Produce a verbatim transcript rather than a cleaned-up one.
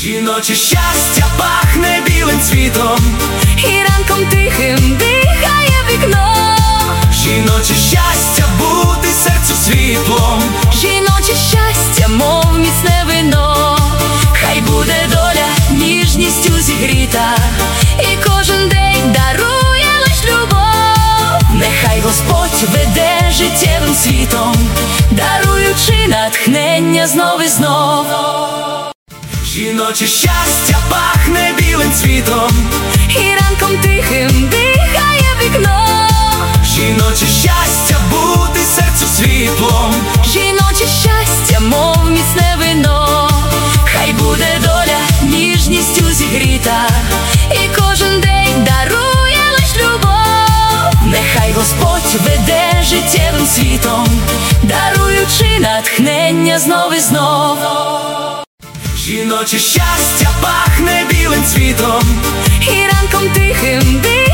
Жіноче щастя пахне білим цвітом, і ранком тихим дихає вікно. Жіноче щастя бути серцю світлом, Жіноче щастя, мов міцне вино. Хай буде доля ніжністю зігріта, і кожен день дарує лиш любов. Нехай Господь веде життєвим світом, даруючи натхнення знов і знов. Жіноче щастя пахне білим цвітом, і ранком тихим дихає вікно. Жіноче щастя бути серцю світлом, Жіноче щастя, мов міцне вино. Хай буде доля ніжністю зігріта, і кожен день дарує лиш любов. Нехай Господь веде життєвим світом, даруючи натхнення знов і знов. Жіноче щастя пахне білим цвітом, і ранком тихим дихає